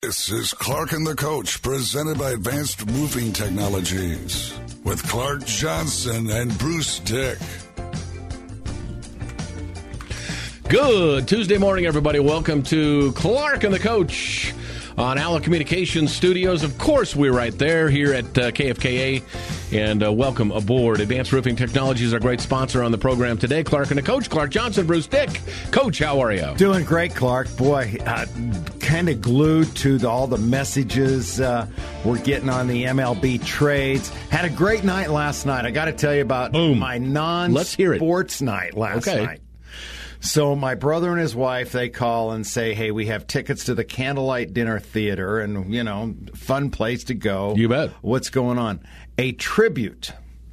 This is Clark and the Coach, presented by Advanced Roofing Technologies, with Clark Johnson and Bruce Dick. Good Tuesday morning, everybody. Welcome to Clark and the Coach on Allen Communications Studios. Of course, we're right there here at KFKA. And welcome aboard. Advanced Roofing Technologies, our great sponsor on the program today. Clark and the Coach, Clark Johnson, Bruce Dick. Coach, how are you? Doing great, Clark. Boy, kind of glued to all the messages we're getting on the MLB trades. Had a great night last night. I got to tell you about my non-sports night last night. So my brother and his wife, they call and say, hey, we have tickets to the Candlelight Dinner Theater and, you know, fun place to go. You bet. What's going on? A tribute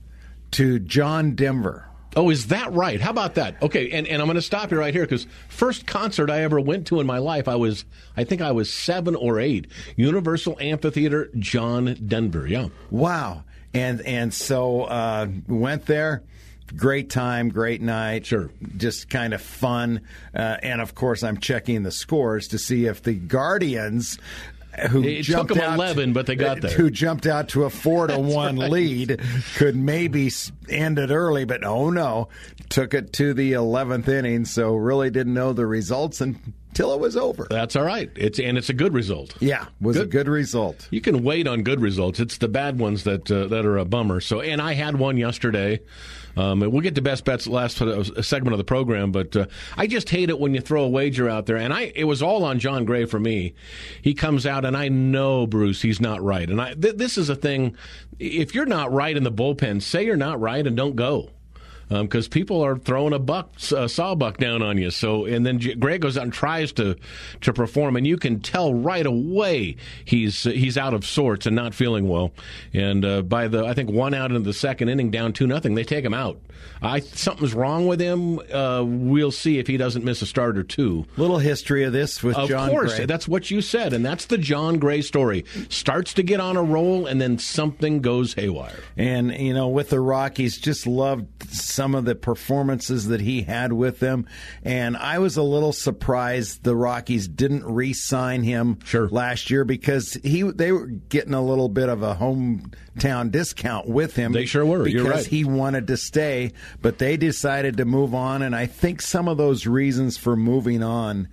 to John Denver. Oh, is that right? How about that? Okay, and I'm going to stop you right here because first concert I ever went to in my life, I think I was 7 or 8. Universal Amphitheater, John Denver, yeah. Wow. And so went there. Great time, great night. Sure. Just kind of fun. And, of course, I'm checking the scores to see if the Guardians, it took them 11, but they got there. Who jumped out to a 4-1 right. lead, could maybe end it early, but oh no, took it to the 11th inning, so really didn't know the results until it was over. That's all right. It's a good result. Yeah, was a good result. You can wait on good results. It's the bad ones that are a bummer. So, and I had one yesterday. We'll get to best bets last segment of the program, but I just hate it when you throw a wager out there. And it was all on John Gray for me. He comes out, and I know, Bruce, he's not right. And this is a thing. If you're not right in the bullpen, say you're not right and don't go. Because people are throwing a sawbuck down on you. So, and then Greg goes out and tries to perform, and you can tell right away he's out of sorts and not feeling well. And by I think 1 out into the second inning, down 2-0, they take him out. Something's wrong with him. We'll see if he doesn't miss a start or two. Little history of this with John Gray. Of course, that's what you said, and that's the John Gray story. Starts to get on a roll, and then something goes haywire. And, you know, with the Rockies, just loved some of the performances that he had with them. And I was a little surprised the Rockies didn't re-sign him last year because they were getting a little bit of a hometown discount with him. They sure were. You're right. Because he wanted to stay, but they decided to move on. And I think some of those reasons for moving on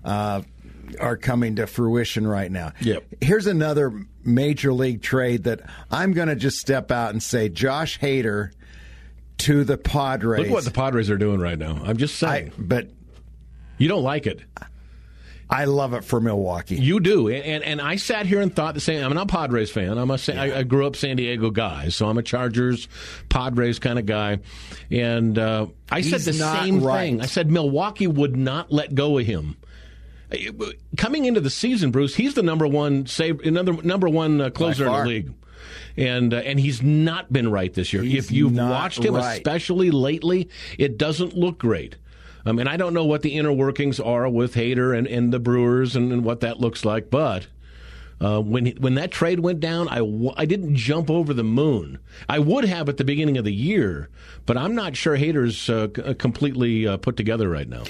are coming to fruition right now. Yep. Here's another major league trade that I'm going to just step out and say Josh Hader to the Padres. Look what the Padres are doing right now. I'm just saying. But you don't like it. I love it for Milwaukee. You do. And I sat here and thought the same. I'm not a Padres fan. I grew up San Diego guy, so I'm a Chargers, Padres kind of guy. And I said the same thing. I said Milwaukee would not let go of him. Coming into the season, Bruce, he's the number one closer in the league. And he's not been right this year. If you've watched him, especially lately, it doesn't look great. And I don't know what the inner workings are with Hader and the Brewers and what that looks like. But when that trade went down, I didn't jump over the moon. I would have at the beginning of the year, but I'm not sure Hader's completely put together right now.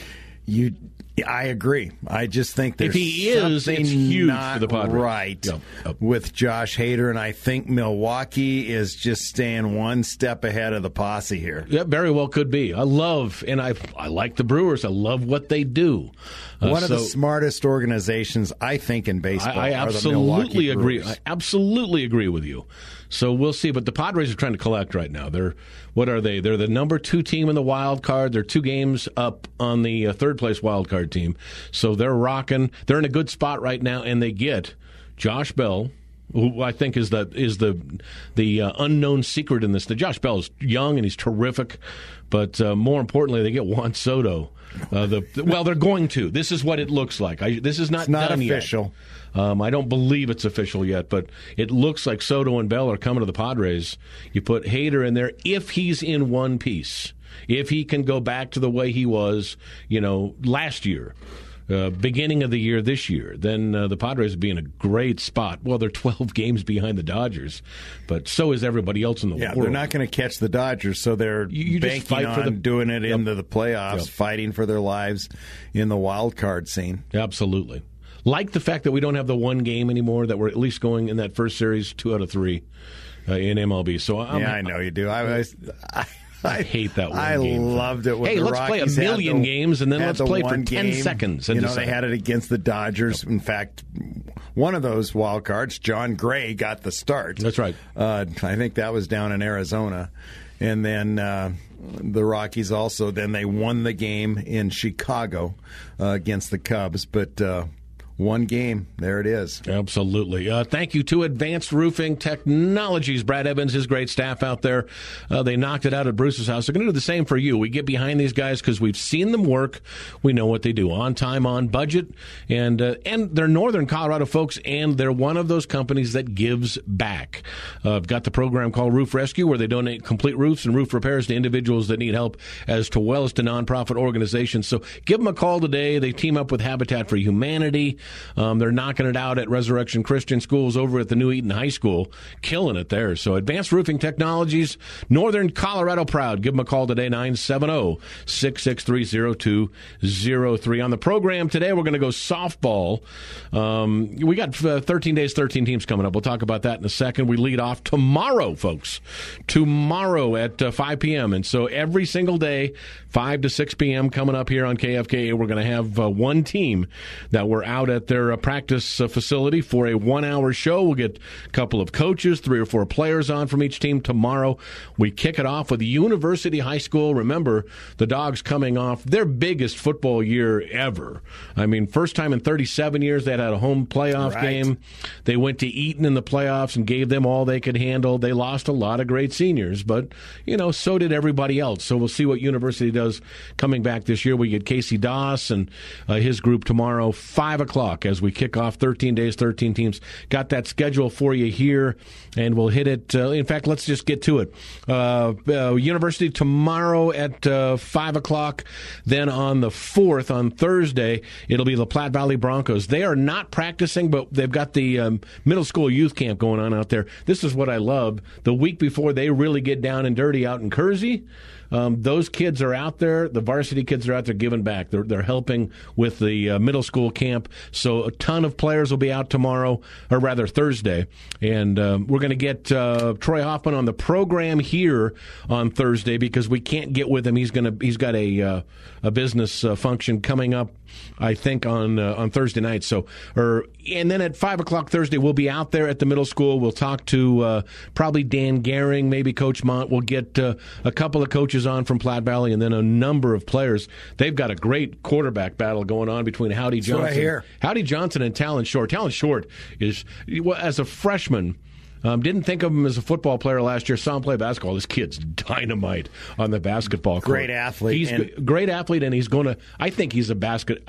I agree. I just think there's if he is, it's huge for the Padres. Right with Josh Hader, and I think Milwaukee is just staying one step ahead of the posse here. That very well could be. I like the Brewers. I love what they do. One of the smartest organizations, I think, in baseball. I absolutely agree. I absolutely agree with you. So we'll see. But the Padres are trying to collect right now. What are they? They're the number 2 team in the wild card. They're 2 games up on the third place wild card team. So they're rocking. They're in a good spot right now, and they get Josh Bell, who I think is the unknown secret in this. Josh Bell is young and he's terrific, but more importantly, they get Juan Soto. They're going to. This is what it looks like. This is not done official. Yet. I don't believe it's official yet, but it looks like Soto and Bell are coming to the Padres. You put Hader in there if he's in one piece. If he can go back to the way he was, last year. Beginning of the year this year, then the Padres would be in a great spot. Well, they're 12 games behind the Dodgers, but so is everybody else in the world. They're not going to catch the Dodgers, so they're banking on doing it into the playoffs, fighting for their lives in the wild card scene. Absolutely. like the fact that we don't have the one game anymore, that we're at least going in that first series 2 out of 3 in MLB. So I know you do. I hate that one I game. Loved it when hey, the let's Rockies play a million games, and then let's play for 10 seconds. And they had it against the Dodgers. In fact, one of those wild cards, John Gray, got the start. That's right. I think that was down in Arizona. And then the Rockies also, then they won the game in Chicago against the Cubs. But one game, there it is. Absolutely. Thank you to Advanced Roofing Technologies. Brad Evans, his great staff out there. They knocked it out at Bruce's house. They're going to do the same for you. We get behind these guys because we've seen them work. We know what they do. On time, on budget. And they're Northern Colorado folks, and they're one of those companies that gives back. I've got the program called Roof Rescue, where they donate complete roofs and roof repairs to individuals that need help, as well as to nonprofit organizations. So give them a call today. They team up with Habitat for Humanity. They're knocking it out at Resurrection Christian Schools over at the New Eden High School, killing it there. So Advanced Roofing Technologies, Northern Colorado proud. Give them a call today, 970-663-0203. On the program today, we're going to go softball. We got 13 days, 13 teams coming up. We'll talk about that in a second. We lead off tomorrow, folks. Tomorrow at 5 p.m. And so every single day, 5 to 6 p.m. coming up here on KFKA, we're going to have one team that we're out at their practice facility for a 1-hour show. We'll get a couple of coaches, 3 or 4 players on from each team tomorrow. We kick it off with University High School. Remember, the Dogs coming off their biggest football year ever. I mean, first time in 37 years they had a home playoff game. They went to Eaton in the playoffs and gave them all they could handle. They lost a lot of great seniors, but, so did everybody else. So we'll see what University does coming back this year. We get Casey Doss and his group tomorrow, 5 o'clock. As we kick off 13 days, 13 teams. Got that schedule for you here, and we'll hit it. In fact, let's just get to it. University tomorrow at 5 o'clock. Then on the 4th, on Thursday, it'll be the Platte Valley Broncos. They are not practicing, but they've got the middle school youth camp going on out there. This is what I love. The week before they really get down and dirty out in Kersey, those kids are out there. The varsity kids are out there giving back. They're helping with the middle school camp. So a ton of players will be out tomorrow, or rather Thursday. And we're going to get Troy Hoffman on the program here on Thursday because we can't get with him. He's got a business function coming up, I think, on Thursday night. And then at 5 o'clock Thursday, we'll be out there at the middle school. We'll talk to probably Dan Gehring, maybe Coach Mont. We'll get a couple of coaches on from Platte Valley, and then a number of players. They've got a great quarterback battle going on between Howdy Johnson and Talon Short. Talon Short is, as a freshman, didn't think of him as a football player last year. Saw him play basketball. This kid's dynamite on the basketball court. Great athlete. He's a great athlete, and he's going to. I think he's a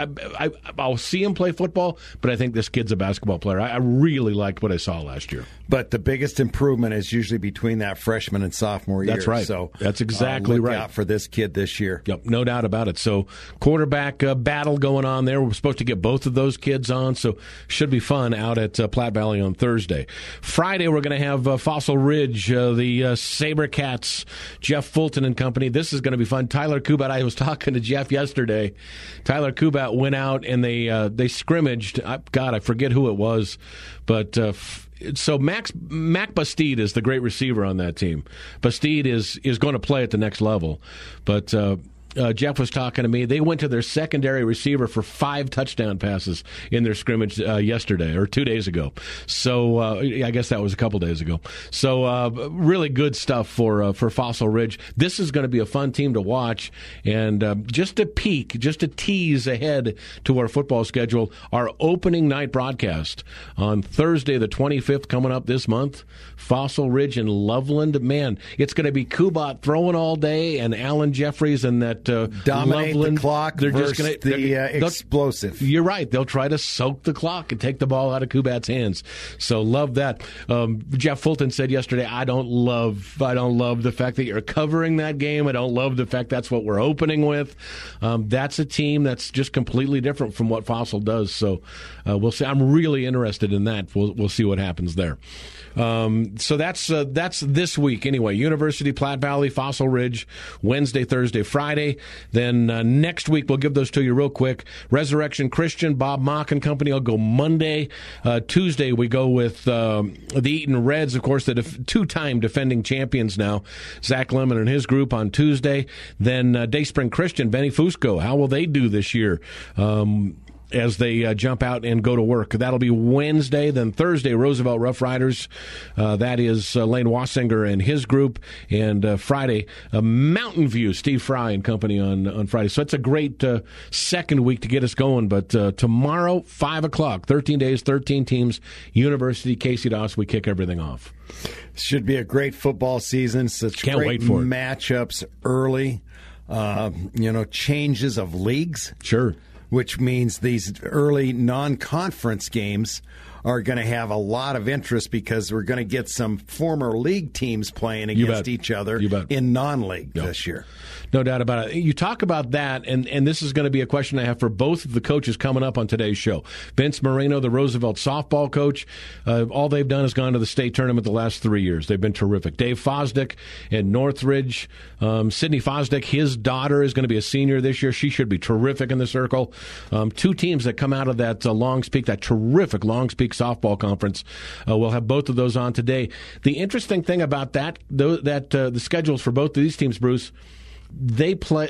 I'll see him play football, but I think this kid's a basketball player. I really liked what I saw last year. But the biggest improvement is usually between that freshman and sophomore year. That's right. So that's exactly look right. out for this kid this year. Yep, no doubt about it. So quarterback battle going on there. We're supposed to get both of those kids on, so should be fun out at Platte Valley on Thursday. Friday, we're going to have Fossil Ridge, the SaberCats, Jeff Fulton and company. This is going to be fun. Tyler Kubat, I was talking to Jeff yesterday. Tyler Kubat went out and they scrimmaged. I forget who it was, but so Mac Bastide is the great receiver on that team. Bastide is going to play at the next level, but Jeff was talking to me. They went to their secondary receiver for 5 touchdown passes in their scrimmage yesterday or 2 days ago. So I guess that was a couple days ago. So really good stuff for Fossil Ridge. This is going to be a fun team to watch. And just a peek, just a tease ahead to our football schedule, our opening night broadcast on Thursday the 25th coming up this month. Fossil Ridge in Loveland. Man, it's going to be Kubat throwing all day and Alan Jeffries and that dominate Loveland. The clock. They're just going to explosive. You're right. They'll try to soak the clock and take the ball out of Kubat's hands. So love that. Jeff Fulton said yesterday, I don't love the fact that you're covering that game. I don't love the fact that's what we're opening with. That's a team that's just completely different from what Fossil does. So we'll see. I'm really interested in that. We'll see what happens there. So that's this week anyway. University, Platte Valley, Fossil Ridge, Wednesday, Thursday, Friday. Wednesday. Then next week, we'll give those to you real quick. Resurrection Christian, Bob Mock and company will go Monday. Tuesday, we go with the Eaton Reds, of course, the two-time defending champions now, Zach Lemon and his group on Tuesday. Then Dayspring Christian, Benny Fusco. How will they do this year? As they jump out and go to work. That'll be Wednesday. Then Thursday, Roosevelt Rough Riders. That is Lane Wassinger and his group. And Friday, Mountain View, Steve Fry and company on Friday. So it's a great second week to get us going. But tomorrow, 5 o'clock, 13 days, 13 teams, University, Casey Doss, we kick everything off. Should be a great football season. Such Can't great wait for it. Matchups early. Changes of leagues. Sure. Which means these early non-conference games are going to have a lot of interest because we're going to get some former league teams playing against each other in non-league this year. No doubt about it. You talk about that, and this is going to be a question I have for both of the coaches coming up on today's show. Vince Moreno, the Roosevelt softball coach, all they've done is gone to the state tournament the last 3 years. They've been terrific. Dave Fosdick at Northridge. Sydney Fosdick, his daughter is going to be a senior this year. She should be terrific in the circle. Two teams that come out of that Longs Peak, that terrific Longs Peak softball conference. We'll have both of those on today. The interesting thing about that the schedules for both of these teams, Bruce, they play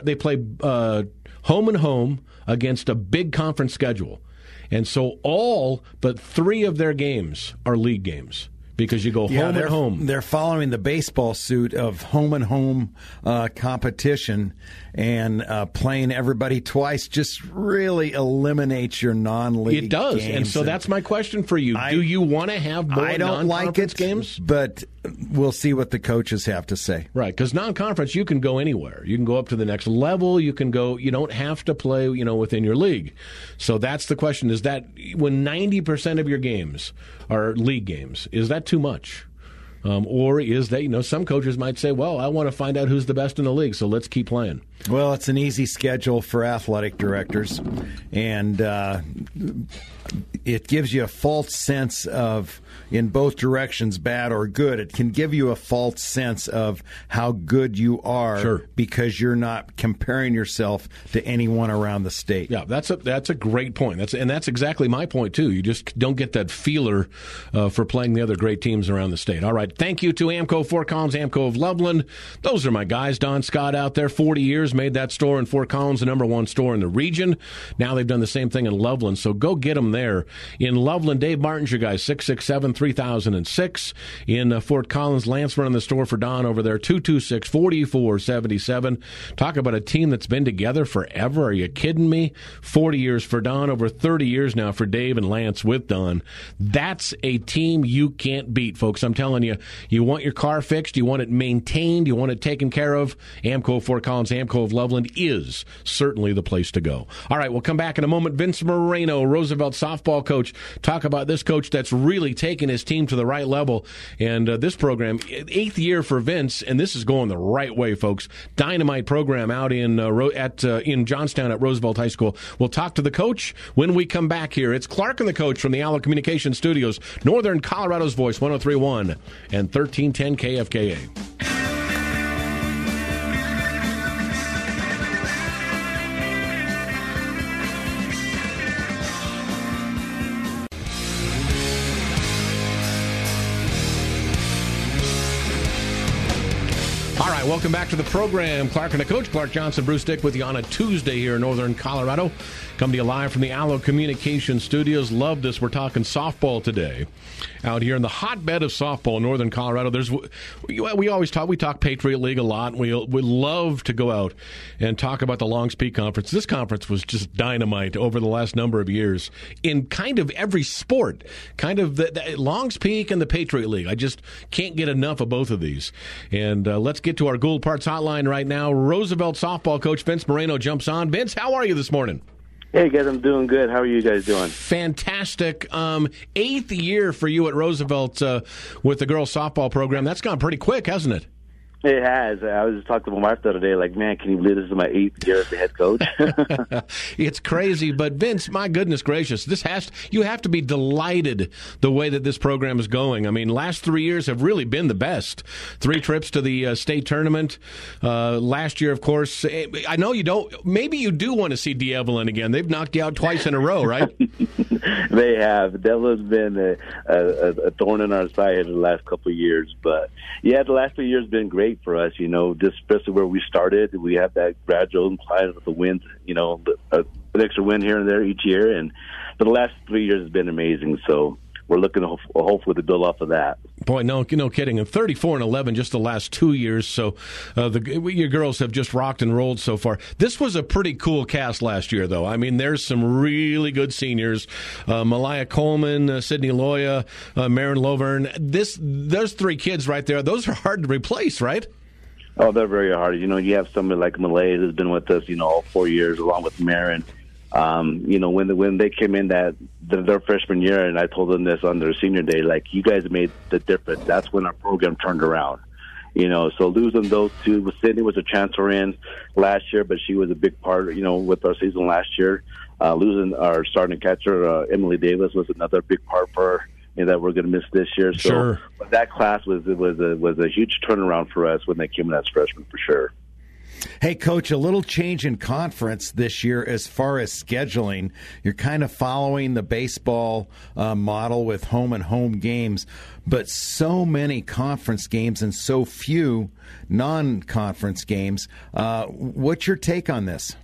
home and home against a big conference schedule. And so all but 3 of their games are league games. Because you go home and home. They're following the baseball suit of home and home competition, and playing everybody twice just really eliminates your non-league. It does, games. and so that's my question for you. Do you want to have more non-conference games? But we'll see what the coaches have to say. Right, because non-conference, you can go anywhere. You can go up to the next level. You can go. You don't have to play, within your league. So that's the question: is that when 90% of your games are league games, is that too much? Or is that, some coaches might say, well, I want to find out who's the best in the league, so let's keep playing. Well, it's an easy schedule for athletic directors, and it gives you a false sense of, in both directions, bad or good. It can give you a false sense of how good you are because you're not comparing yourself to anyone around the state. Yeah, that's a great point. That's exactly my point, too. You just don't get that feeler for playing the other great teams around the state. All right, thank you to AMCO Fort Collins, AMCO of Loveland. Those are my guys. Don Scott out there, 40 years, made that store in Fort Collins the number 1 store in the region. Now they've done the same thing in Loveland, so go get them there. In Loveland, Dave Martin's your guy, 667-3006. In Fort Collins, Lance running the store for Don over there, 226-4477. Talk about a team that's been together forever. Are you kidding me? 40 years for Don, over 30 years now for Dave and Lance with Don. That's a team you can't beat, folks. I'm telling you, you want your car fixed, you want it maintained, you want it taken care of, AMCO Fort Collins, AMCO of Loveland is certainly the place to go. All right, we'll come back in a moment. Vince Moreno, Roosevelt softball coach, talk about this coach that's really taken his team to the right level. And this program, 8th year for Vince, and this is going the right way, folks. Dynamite program out in Johnstown at Roosevelt High School. We'll talk to the coach when we come back here. It's Clark and the coach from the Allo Communications Studios, Northern Colorado's Voice, 103.1 and 1310 KFKA. All right, welcome back to the program. Clark and the coach, Clark Johnson, Bruce Dick with you on a Tuesday here in Northern Colorado. Come to you live from the Allo Communications Studios. Love this. We're talking softball today. Out here in the hotbed of softball in Northern Colorado, we always talk Patriot League a lot. We love to go out and talk about the Longs Peak Conference. This conference was just dynamite over the last number of years in kind of every sport. Kind of the Longs Peak and the Patriot League. I just can't get enough of both of these. And let's get to our Gould Parts hotline right now. Roosevelt softball coach Vince Moreno jumps on. Vince, how are you this morning? Hey, guys, I'm doing good. How are you guys doing? Fantastic. 8th year for you at Roosevelt with the girls softball program. That's gone pretty quick, hasn't it? It has. I was just talking to my wife the other day, like, man, can you believe this is my 8th year as the head coach? It's crazy, but Vince, my goodness gracious, you have to be delighted the way that this program is going. I mean, last 3 years have really been the best. 3 trips to the state tournament. Last year, of course, I know maybe you do want to see D'Evelyn again. They've knocked you out twice in a row, right? They have. D'Evelyn's been a thorn in our side in the last couple of years. But, yeah, the last 3 years have been great for us, just especially where we started. We have that gradual incline of the wins, an extra win here and there each year. And for the last 3 years has been amazing. So we're looking to hopefully to build off of that. Boy, no kidding. And 34-11 just the last 2 years. So your girls have just rocked and rolled so far. This was a pretty cool cast last year, though. I mean, there's some really good seniors. Malaya Coleman, Sydney Loya, Marin Lovern. Those 3 kids right there, those are hard to replace, right? Oh, they're very hard. You have somebody like Malaya who's been with us, all 4 years, along with Marin. When they came in their freshman year, and I told them this on their senior day, like, you guys made the difference. That's when our program turned around. So losing those 2, Sydney was a transfer in last year, but she was a big part, with our season last year. Losing our starting catcher, Emily Davis, was another big part for her. That we're going to miss this year. So sure. But that class was a huge turnaround for us when they came in as freshmen, for sure. Hey, Coach, a little change in conference this year as far as scheduling. You're kind of following the baseball model with home and home games, but so many conference games and so few non-conference games. What's your take on this?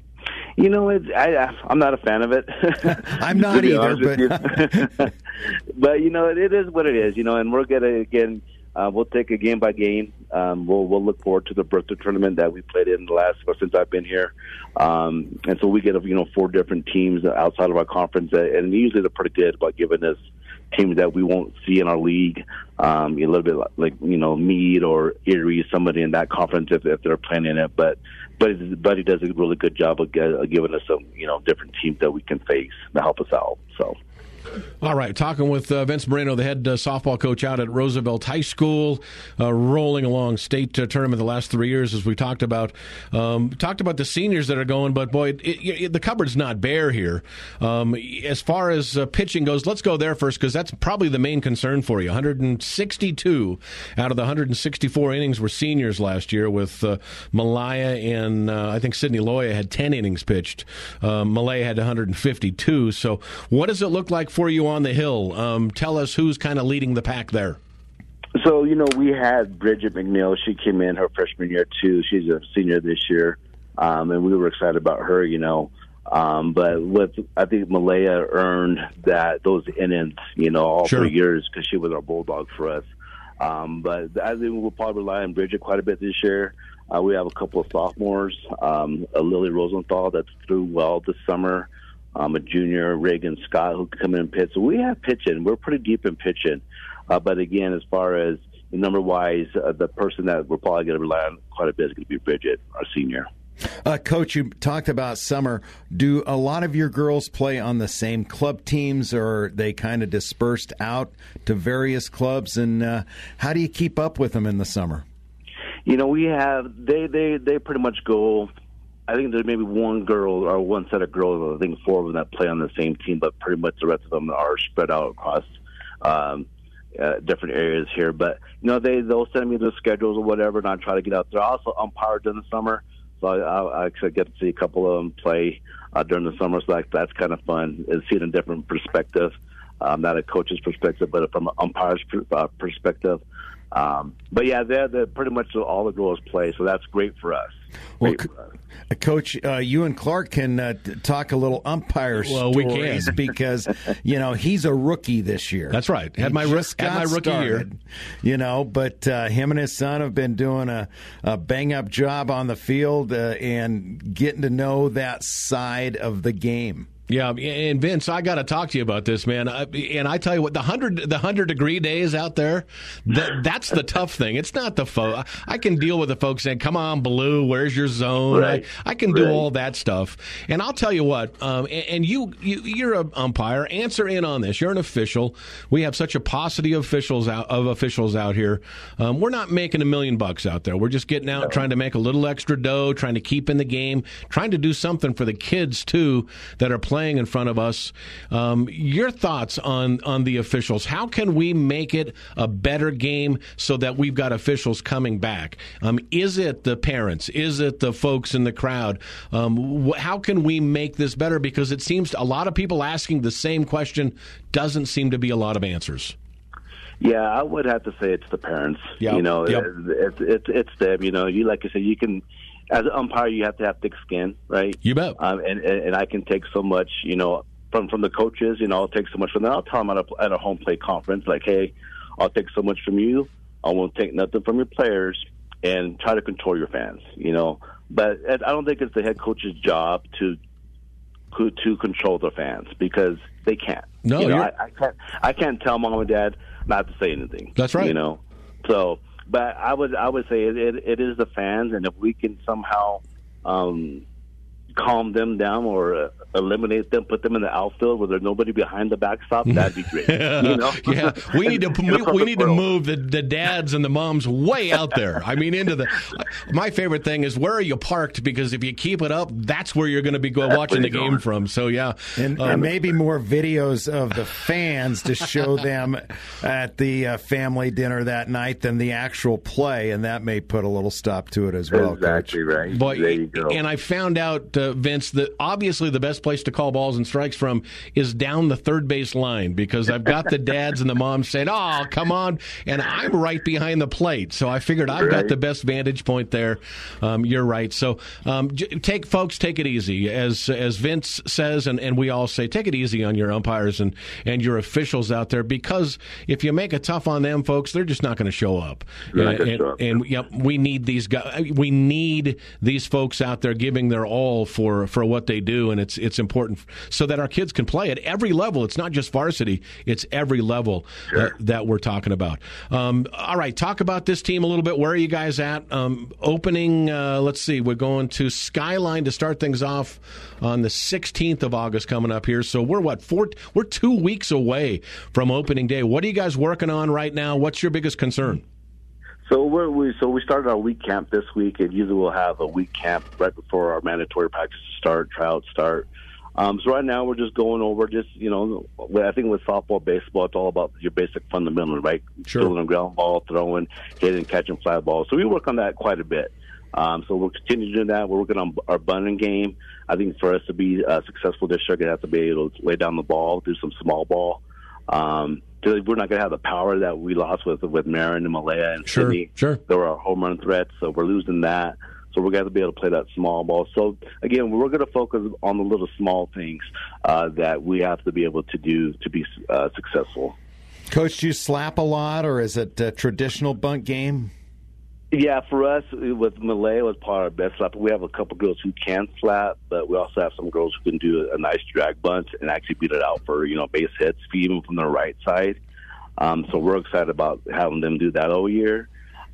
I'm not a fan of it. I'm not either, but but it is what it is. And we're gonna we'll take it game by game. We'll look forward to the Bertha tournament that we played in since I've been here, and so we get 4 different teams outside of our conference, and usually they're pretty good about giving us teams that we won't see in our league. A little bit like Meade or Erie, somebody in that conference if they're playing in it, but he does a really good job of giving us some different teams that we can face to help us out. So. All right, talking with Vince Moreno, the head softball coach out at Roosevelt High School, rolling along state tournament the last 3 years, as we talked about. Talked about the seniors that are going, but boy, the cupboard's not bare here. As far as pitching goes, let's go there first because that's probably the main concern for you. 162 out of the 164 innings were seniors last year, with Malaya and I think Sydney Loya had 10 innings pitched. Malaya had 152. So what does it look like for you on the Hill? Tell us who's kind of leading the pack there. So, we had Bridget McNeil. She came in her freshman year, too. She's a senior this year, and we were excited about her, But I think Malaya earned those innings, all sure. 3 years because she was our bulldog for us. But I think we'll probably rely on Bridget quite a bit this year. We have a couple of sophomores, a Lily Rosenthal that's through well this summer. A junior, Reagan Scott, who can come in and pitch. So we have pitching. We're pretty deep in pitching. But again, as far as number-wise, the person that we're probably going to rely on quite a bit is going to be Bridget, our senior. Coach, you talked about summer. Do a lot of your girls play on the same club teams, or are they kind of dispersed out to various clubs? And how do you keep up with them in the summer? We have they pretty much go. I think there's maybe one girl or one set of girls, I think 4 of them that play on the same team, but pretty much the rest of them are spread out across different areas here. But, they'll send me their schedules or whatever, and I try to get out there. I also umpire during the summer, so I actually get to see a couple of them play during the summer, so that's kind of fun, and see it in a different perspective, not a coach's perspective, but from an umpire's perspective. But, yeah, they're pretty much all the girls play, so that's great for us. Well, Coach, you and Clark can talk a little umpire stories we can. because, he's a rookie this year. That's right. Had my rookie started, year. But him and his son have been doing a bang-up job on the field and getting to know that side of the game. Yeah, and Vince, I got to talk to you about this, man. And I tell you what, the 100-degree days out there, that's the tough thing. It's not the I can deal with the folks saying, "Come on, Blue, where's your zone?" Right. I can do all that stuff. And I'll tell you what, and you're an umpire. Answer in on this. You're an official. We have such a paucity of officials out here. We're not making $1 million out there. We're just getting out, trying to make a little extra dough, trying to keep in the game, trying to do something for the kids too that are playing in front of us. Your thoughts on the officials? How can we make it a better game so that we've got officials coming back? Is it the parents? Is it the folks in the crowd? How can we make this better? Because it seems a lot of people asking the same question, doesn't seem to be a lot of answers. Yeah, I would have to say it's the parents. Yep. It's them. You like I said, you can. As an umpire, you have to have thick skin, right? You bet. And I can take so much, from the coaches. I'll take so much from them. I'll tell them at a home plate conference, like, hey, I'll take so much from you. I won't take nothing from your players, and try to control your fans. But I don't think it's the head coach's job to control the fans, because they can't. No, I can't tell mom and dad not to say anything. That's right. So. But I would say it is the fans, and if we can somehow calm them down or eliminate them, put them in the outfield where there's nobody behind the backstop, that'd be great. Yeah, we need to move the dads and the moms way out there. I mean, my favorite thing is, where are you parked? Because if you keep it up, that's where you're going to be watching the game from. So yeah, and maybe more videos of the fans to show them at the family dinner that night than the actual play, and that may put a little stop to it as well. Exactly, Coach. right. But, there you go. And I found out, Vince, that obviously the best place to call balls and strikes from is down the third base line, because I've got the dads and the moms saying, "Oh, come on," and I'm right behind the plate, so I figured I've got the best vantage point there. You're right. So take it easy, as Vince says, and we all say, take it easy on your umpires and your officials out there, because if you make it tough on them, folks, they're just not going to show up. And we need these guys. We need these folks out there giving their all for what they do, and it's important so that our kids can play at every level. It's not just varsity; it's every level that we're talking about. All right, talk about this team a little bit. Where are you guys at? Opening, let's see, we're going to Skyline to start things off on the 16th of August coming up here. So we're 2 weeks away from opening day. What are you guys working on right now? What's your biggest concern? So we started our week camp this week, and usually we'll have a week camp right before our mandatory practices start, tryouts start. So right now we're just going over I think with softball, baseball, it's all about your basic fundamentals, right? Sure. Throwing a ground ball, throwing, hitting, catching fly balls. So we work on that quite a bit. So we'll continue to do that. We're working on our bunting game. I think for us to be successful this year, we're going to have to be able to lay down the ball, do some small ball. We're not going to have the power that we lost with Marin and Malaya and Sydney. Sure. There were our home run threats, so we're losing that. So we're going to be able to play that small ball. So, again, we're going to focus on the little small things that we have to be able to do to be successful. Coach, do you slap a lot, or is it a traditional bunt game? Yeah, for us, with Malay was part of our best slap. We have a couple girls who can slap, but we also have some girls who can do a nice drag bunt and actually beat it out for, base hits, even from the right side. So we're excited about having them do that all year.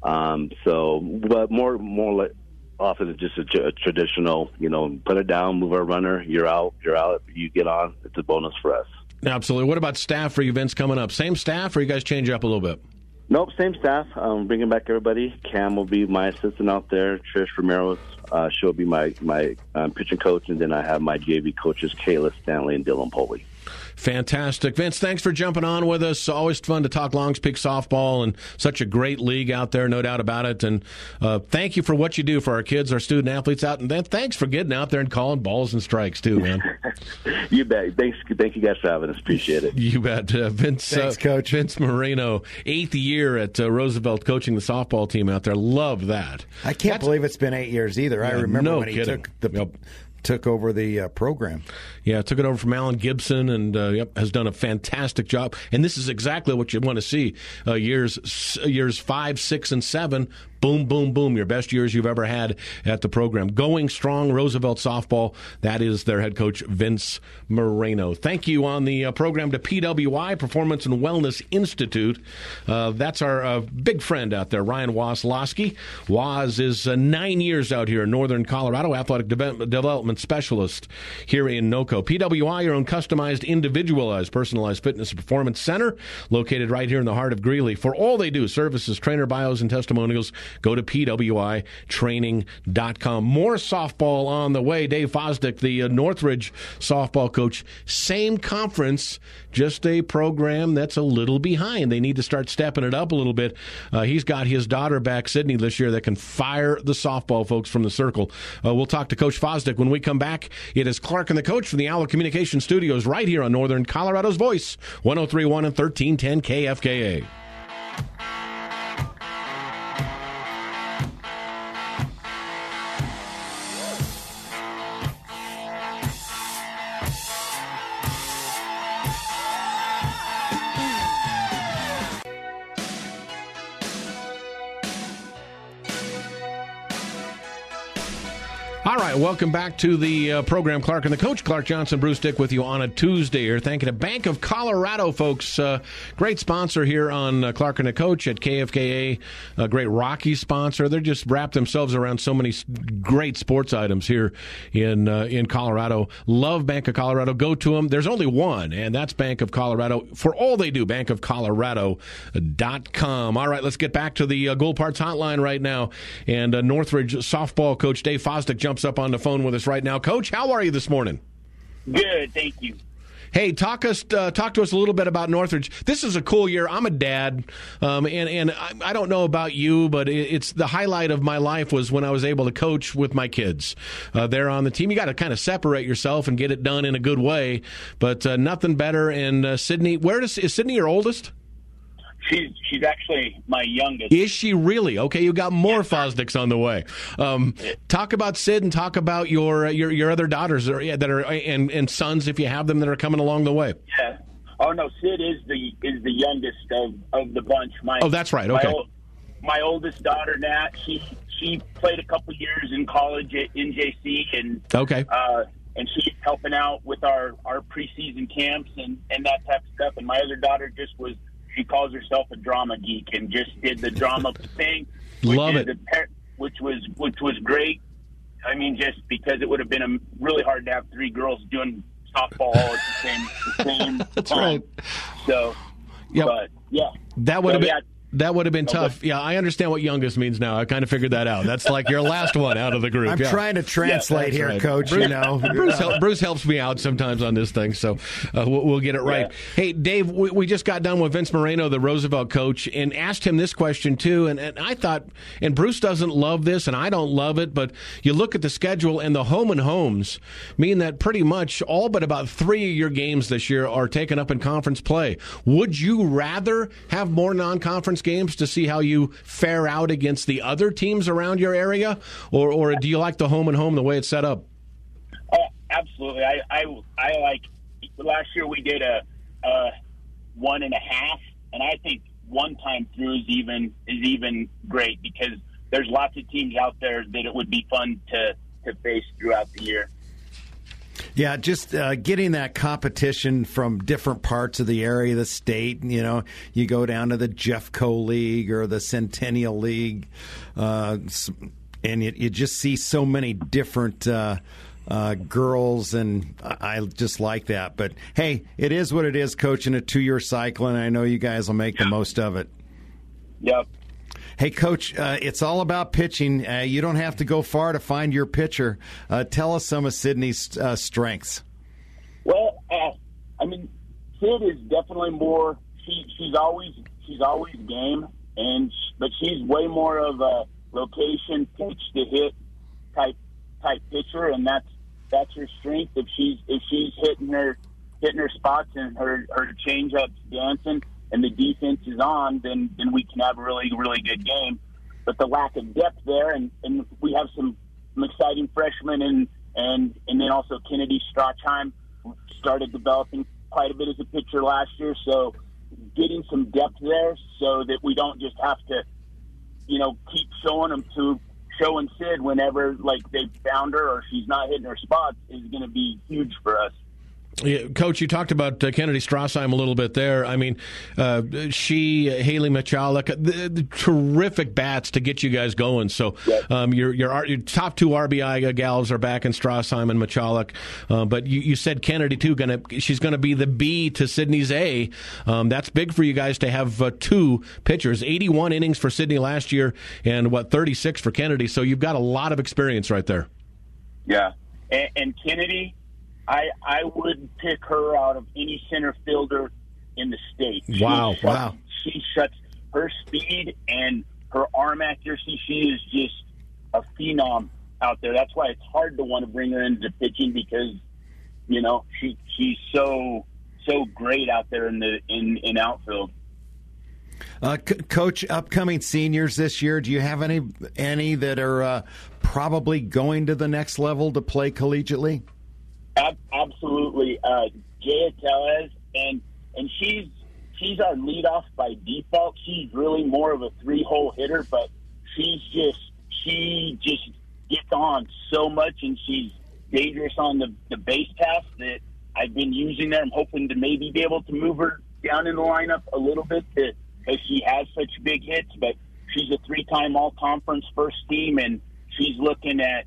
But more like often it's just a traditional, put it down, move our runner, you're out, you get on. It's a bonus for us. Absolutely. What about staff for events coming up? Same staff, or you guys change up a little bit? Nope, same staff. Bringing back everybody. Cam will be my assistant out there. Trish Romero, she'll be my pitching coach, and then I have my JV coaches, Kayla Stanley and Dylan Poley. Fantastic. Vince, thanks for jumping on with us. Always fun to talk Longs Peak softball, and such a great league out there, no doubt about it. And thank you for what you do for our kids, our student athletes out. And then thanks for getting out there and calling balls and strikes, too, man. You bet. Thank you guys for having us. Appreciate it. You bet. Vince, thanks, Coach. Vince Moreno, 8th year at Roosevelt coaching the softball team out there. Love that. I can't believe it's been 8 years either. I remember when he took the took over the program. Yeah, took it over from Alan Gibson, and has done a fantastic job. And this is exactly what you want to see. Years 5, 6, and 7. Boom, boom, boom. Your best years you've ever had at the program. Going strong, Roosevelt softball. That is their head coach, Vince Moreno. Thank you on the program to PWI, Performance and Wellness Institute. That's our big friend out there, Ryan Waslowski. Waz is 9 years out here in northern Colorado, athletic development specialist here in NOCO. PWI, your own customized, individualized, personalized fitness and performance center, located right here in the heart of Greeley. For all they do, services, trainer bios, and testimonials, go to PWItraining.com. More softball on the way. Dave Fosdick, the Northridge softball coach, same conference, just a program that's a little behind. They need to start stepping it up a little bit. He's got his daughter back, Sydney, this year that can fire the softball folks from the circle. We'll talk to Coach Fosdick when we come back. It is Clark and the Coach from the Owl Communication Studios right here on Northern Colorado's Voice, 103.1 and 1310 KFKA. All right, welcome back to the program. Clark and the Coach. Clark Johnson, Bruce Dick with you on a Tuesday here. Thanking to Bank of Colorado, folks. Great sponsor here on Clark and the Coach at KFKA. A great Rocky sponsor. They're just wrapped themselves around so many great sports items here in Colorado. Love Bank of Colorado. Go to them. There's only one, and that's Bank of Colorado. For all they do, bankofcolorado.com. All right, let's get back to the Gold Parts Hotline right now. And Northridge softball coach Dave Fosdick jumps up on the phone with us right now. Coach, how are you this morning? Good, thank you. Hey, talk to us a little bit about Northridge. This is a cool year. I'm a dad, and I don't know about you, but it's the highlight of my life was when I was able to coach with my kids. They're on the team. You got to kind of separate yourself and get it done in a good way, but nothing better. And Sydney, is Sydney your oldest? She's actually my youngest. Is she really? Okay, you got more Fosdicks on the way. Talk about Sid and talk about your other daughters that are and sons, if you have them, that are coming along the way. Yeah. Oh no, Sid is the youngest of the bunch. That's right. Okay. My oldest daughter, Nat, she played a couple years in college at NJC, and okay. And she's helping out with our preseason camps and that type of stuff. And my other daughter she calls herself a drama geek and just did the drama thing. Love it. Which was great. I mean, just because it would have been really hard to have three girls doing softball all at the same That's time. Right. So, yep. But yeah, that would have been. That would have been tough. Yeah, I understand what youngest means now. I kind of figured that out. That's like your last one out of the group. I'm trying to translate here, right. Coach. Bruce helps me out sometimes on this thing, so we'll get it right. Yeah. Hey, Dave, we just got done with Vince Moreno, the Roosevelt coach, and asked him this question too. And I thought, and Bruce doesn't love this, and I don't love it, but you look at the schedule, and the home and homes mean that pretty much all but about 3 of your games this year are taken up in conference play. Would you rather have more non-conference games to see how you fare out against the other teams around your area, or do you like the home and home the way it's set up? Oh, absolutely. I like. Last year we did a 1.5, and I think one time through is even great because there's lots of teams out there that it would be fun to face throughout the year. Yeah, just getting that competition from different parts of the area, the state. You know, you go down to the Jeffco League or the Centennial League, and you just see so many different girls, and I just like that. But, hey, it is what it is, coaching a 2-year cycle, and I know you guys will make the most of it. Yep. Hey, Coach, it's all about pitching. You don't have to go far to find your pitcher. Tell us some of Sydney's strengths. Well, I mean, Sid is definitely more. She's always game, but she's way more of a location pitch to hit type pitcher, and that's her strength. If she's hitting her spots and her changeup's dancing, and the defense is on, then we can have a really, really good game. But the lack of depth there, and we have some exciting freshmen and then also Kennedy Strachheim started developing quite a bit as a pitcher last year. So getting some depth there so that we don't just have to, keep showing Sid whenever they found her or she's not hitting her spots is going to be huge for us. Yeah, Coach, you talked about Kennedy Strachheim a little bit there. I mean, Haley Michalek, the terrific bats to get you guys going. So your top two RBI gals are back in Strachheim and Michalek. But you said Kennedy, too, she's going to be the B to Sydney's A. That's big for you guys to have two pitchers. 81 innings for Sydney last year and, 36 for Kennedy. So you've got a lot of experience right there. Yeah. And Kennedy, I would pick her out of any center fielder in the state. Wow. She shuts her speed and her arm accuracy. She is just a phenom out there. That's why it's hard to want to bring her into pitching because, she's so great out there in outfield. Coach, upcoming seniors this year, do you have any that are probably going to the next level to play collegiately? Absolutely. Jaya Tellez, and she's our leadoff by default. She's really more of a three-hole hitter, but she just gets on so much, and she's dangerous on the base pass that I've been using there. I'm hoping to maybe be able to move her down in the lineup a little bit because she has such big hits, but she's a three-time all-conference first team, and she's looking at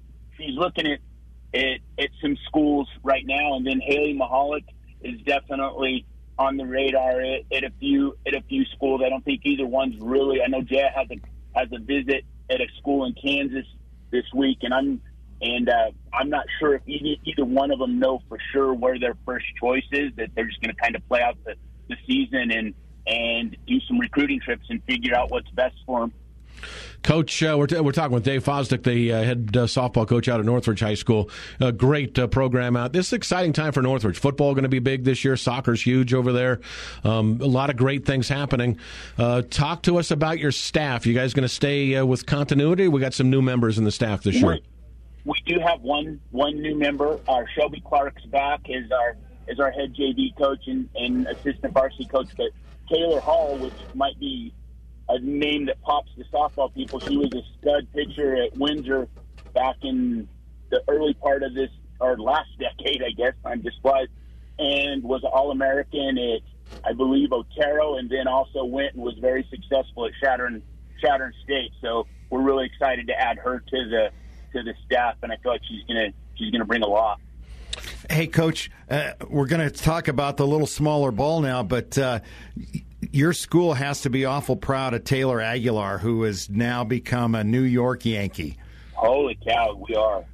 some schools right now, and then Haley Michalek is definitely on the radar at a few schools. I don't think either one's really. I know Jaya has a visit at a school in Kansas this week, and I'm not sure if either one of them know for sure where their first choice is. That they're just going to kind of play out the season and do some recruiting trips and figure out what's best for them. Coach, we're talking with Dave Fosdick, the head softball coach out at Northridge High School. A great program out. This is an exciting time for Northridge. Football going to be big this year. Soccer's huge over there. A lot of great things happening. Talk to us about your staff. You guys going to stay with continuity? We got some new members in the staff this year. We do have one new member. Shelby Clark's back as our head JV coach and assistant varsity coach. But Taylor Hall, which might be a name that pops to softball people. She was a stud pitcher at Windsor back in the early part of this, or last decade, I guess, time displays, and was an All-American at, I believe, Otero, and then also went and was very successful at Shattern State. So we're really excited to add her to the staff, and I feel like she's gonna bring a lot. Hey, Coach, we're going to talk about the little smaller ball now, but your school has to be awful proud of Taylor Aguilar, who has now become a New York Yankee. Holy cow, we are.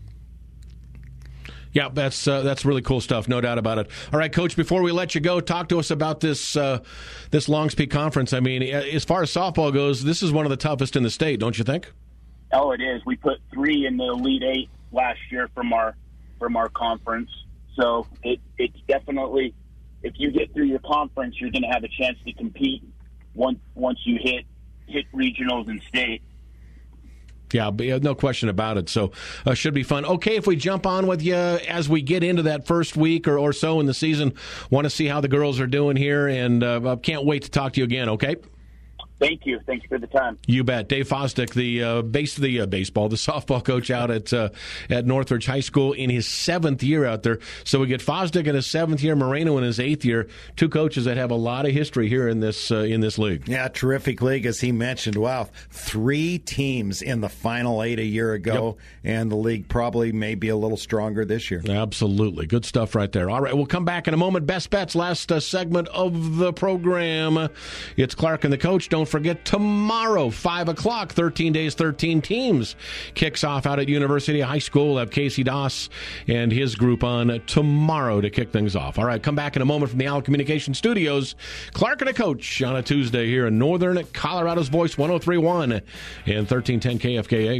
Yeah, that's really cool stuff, no doubt about it. All right, Coach, before we let you go, talk to us about this Longs Peak Conference. I mean, as far as softball goes, this is one of the toughest in the state, don't you think? Oh, it is. We put 3 in the Elite 8 last year from our conference. So it's definitely, if you get through your conference, you're going to have a chance to compete once you hit regionals and state. Yeah, no question about it. So should be fun. Okay, if we jump on with you as we get into that first week or so in the season, want to see how the girls are doing here, and can't wait to talk to you again, okay? Thank you. Thanks for the time. You bet. Dave Fosdick, the softball coach out at Northridge High School in his 7th year out there. So we get Fosdick in his 7th year, Moreno in his 8th year. 2 coaches that have a lot of history here in this league. Yeah, terrific league, as he mentioned. Wow, 3 teams in the Final 8 a year ago, and the league probably may be a little stronger this year. Absolutely. Good stuff right there. All right, we'll come back in a moment. Best Bets, last segment of the program. It's Clark and the Coach. Don't forget, tomorrow, 5 o'clock, 13 days, 13 teams, kicks off out at University High School. We'll have Casey Doss and his group on tomorrow to kick things off. All right, come back in a moment from the Allen Communication Studios. Clark and a Coach on a Tuesday here in Northern Colorado's Voice, 103.1 and 1310 KFKA.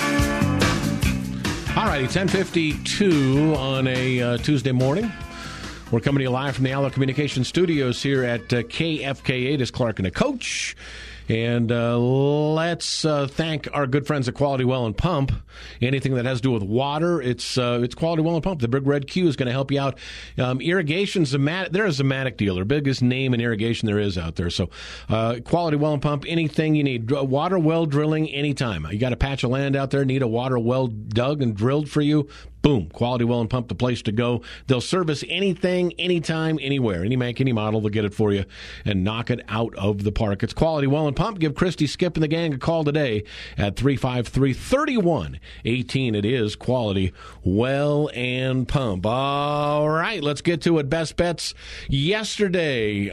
Alrighty, 10:52 on a Tuesday morning. We're coming to you live from the Allo Communications Studios here at KFK8 as Clark and a Coach. And let's thank our good friends at Quality Well and Pump. Anything that has to do with water, it's Quality Well and Pump. The Big Red Q is going to help you out. Irrigation's they're a Zamatic dealer, biggest name in irrigation there is out there. So Quality Well and Pump, anything you need. Water well drilling anytime. You got a patch of land out there, need a water well dug and drilled for you. Boom, Quality Well and Pump, the place to go. They'll service anything, anytime, anywhere. Any make, any model, they'll get it for you and knock it out of the park. It's Quality Well and Pump. Give Christy, Skip, and the gang a call today at 353-3118. It is Quality Well and Pump. All right, let's get to it. Best bets yesterday.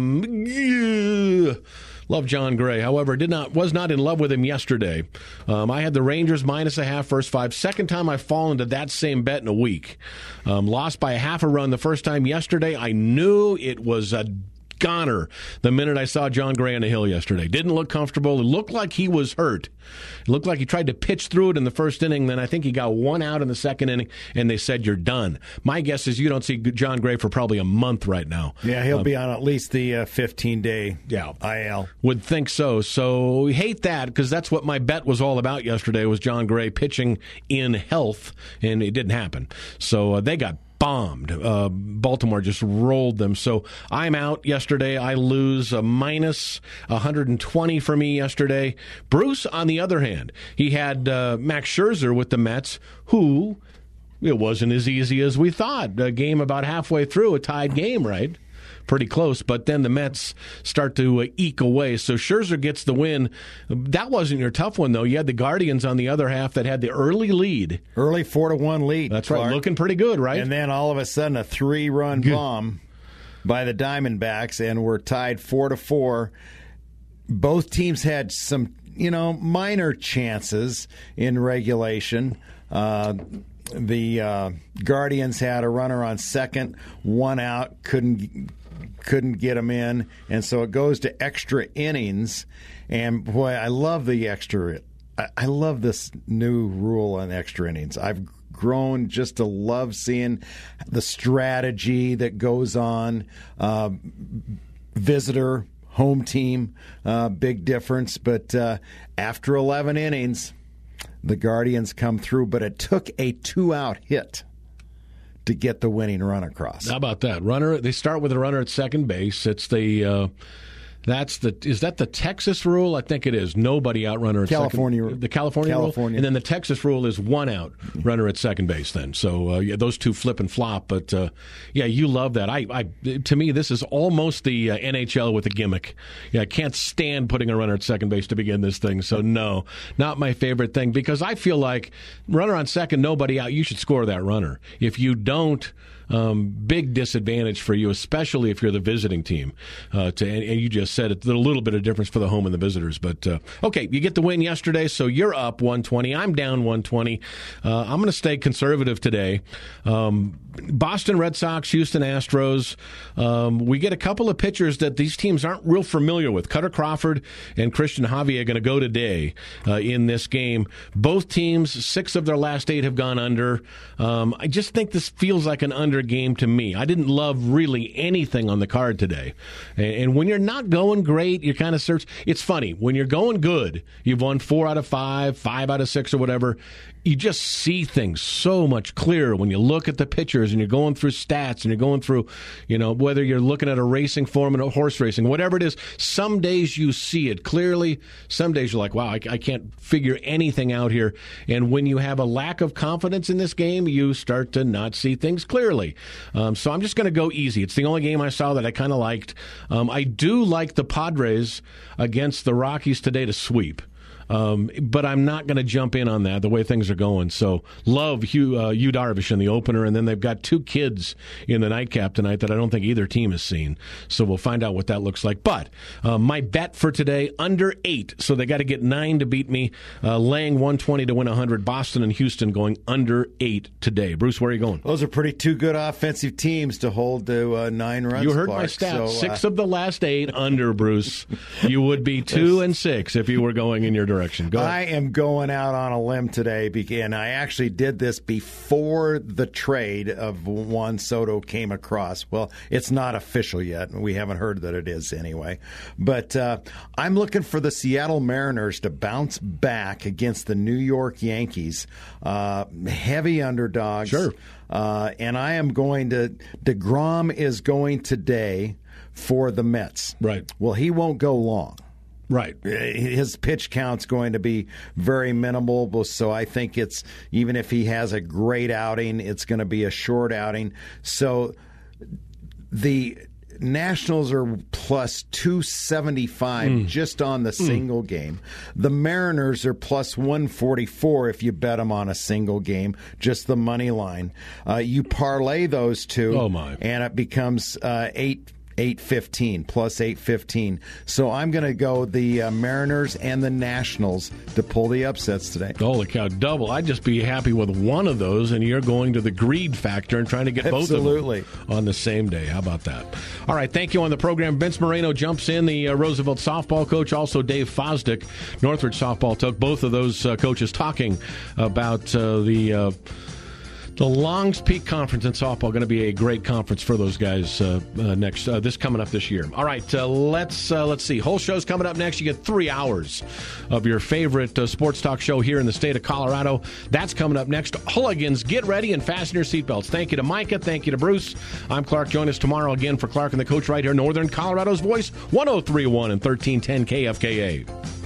Love John Gray. However, was not in love with him yesterday. I had the Rangers -0.5 first 5. Second time I've fallen to that same bet in a week. Lost by a half a run the first time yesterday. I knew it was a goner the minute I saw John Gray on the hill yesterday. Didn't look comfortable. It looked like he was hurt. It looked like he tried to pitch through it in the first inning. Then I think he got one out in the second inning, and they said, you're done. My guess is you don't see John Gray for probably a month right now. Yeah, he'll be on at least the 15-day IL. Would think so. So we hate that because that's what my bet was all about yesterday was John Gray pitching in health, and it didn't happen. So they got bombed. Baltimore just rolled them. So I'm out yesterday. I lose a -120 for me yesterday. Bruce, on the other hand, he had Max Scherzer with the Mets, who it wasn't as easy as we thought. A game about halfway through, a tied game, right? Pretty close, but then the Mets start to eke away. So Scherzer gets the win. That wasn't your tough one, though. You had the Guardians on the other half that had the early lead. Early 4-1 lead. That's Clark. Right. Looking pretty good, right? And then all of a sudden a 3-run bomb by the Diamondbacks, and we're tied 4-4. Both teams had some, minor chances in regulation. The Guardians had a runner on second, one out, couldn't get him in, and so it goes to extra innings. And boy, I love the extra. I love this new rule on extra innings. I've grown just to love seeing the strategy that goes on. Visitor, home team, big difference. But after 11 innings, the Guardians come through, but it took a 2-out hit to get the winning run across. How about that? Runner. They start with a runner at second base. It's the is that the Texas rule? I think it is. Nobody out runner at California. The California rule? And then the Texas rule is one out runner at second base then. So those two flip and flop. But you love that. To me, this is almost the NHL with a gimmick. I can't stand putting a runner at second base to begin this thing. So no, not my favorite thing, because I feel like runner on second, nobody out, you should score that runner. If you don't, big disadvantage for you, especially if you're the visiting team. And you just said it's a little bit of difference for the home and the visitors. But, okay, you get the win yesterday, so you're up 120. I'm down 120. I'm going to stay conservative today. Boston Red Sox, Houston Astros. We get a couple of pitchers that these teams aren't real familiar with. Cutter Crawford and Christian Javier are going to go today in this game. Both teams, 6 of their last 8 have gone under. I just think this feels like an under game to me. I didn't love really anything on the card today. And when you're not going great, you kind of search. It's funny. When you're going good, you've won 4 out of 5, 5 out of 6 or whatever, you just see things so much clearer when you look at the pictures and you're going through stats and you're going through, whether you're looking at a racing form and a horse racing, whatever it is. Some days you see it clearly. Some days you're like, wow, I can't figure anything out here. And when you have a lack of confidence in this game, you start to not see things clearly. So I'm just going to go easy. It's the only game I saw that I kind of liked. I do like the Padres against the Rockies today to sweep. But I'm not going to jump in on that, the way things are going. So love Yu Darvish in the opener, and then they've got 2 kids in the nightcap tonight that I don't think either team has seen. So we'll find out what that looks like. But my bet for today, under 8. So they got to get 9 to beat me. Laying 120 to win 100. Boston and Houston going under 8 today. Bruce, where are you going? Those are pretty 2 good offensive teams to hold to 9 runs. You heard Clark, my stats. So, 6 of the last 8 under, Bruce. You would be 2 and 6 if you were going in your direction. direction. Go ahead. I am going out on a limb today, and I actually did this before the trade of Juan Soto came across. Well, it's not official yet. We haven't heard that it is anyway. But I'm looking for the Seattle Mariners to bounce back against the New York Yankees. Heavy underdogs. Sure. And I am going to – DeGrom is going today for the Mets. Right. Well, he won't go long. Right. His pitch count's going to be very minimal, so I think it's even if he has a great outing, it's going to be a short outing. So the Nationals are plus 275 just on the single game. The Mariners are plus 144 if you bet them on a single game, just the money line. You parlay those two, and it becomes 815 plus 815. So I'm going to go the Mariners and the Nationals to pull the upsets today. Holy cow, double. I'd just be happy with one of those, and you're going to the greed factor and trying to get both of them on the same day. How about that? All right, thank you on the program. Vince Moreno jumps in, the Roosevelt softball coach, also Dave Fosdick, Northridge softball coach. Both of those coaches talking about the Longs Peak Conference in softball. Going to be a great conference for those guys this coming up this year. All right, let's see. Whole show's coming up next. You get 3 hours of your favorite sports talk show here in the state of Colorado. That's coming up next. Hooligans, get ready and fasten your seatbelts. Thank you to Micah. Thank you to Bruce. I'm Clark. Join us tomorrow again for Clark and the Coach right here, Northern Colorado's Voice, 103.1 and 1310 KFKA.